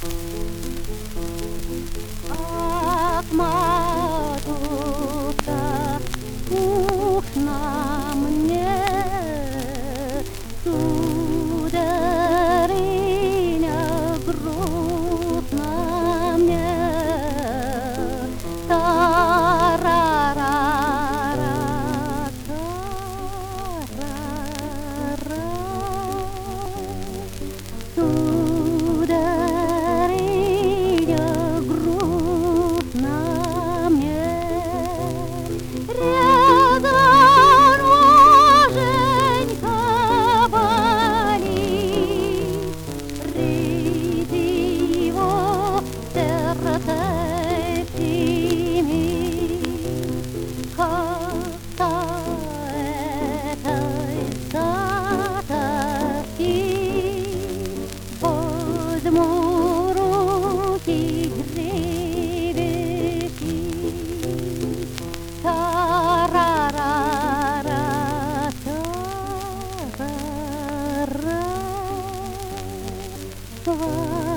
Ах, матушка, скучно мне, сударыня, грустно мне. Тарарара, тарара, сударыня, грустно мне. Рядом ложенька болит, рыди его сердце щемит. Как-то этой затаски возьму руки гребешки. Тарарара, тарара,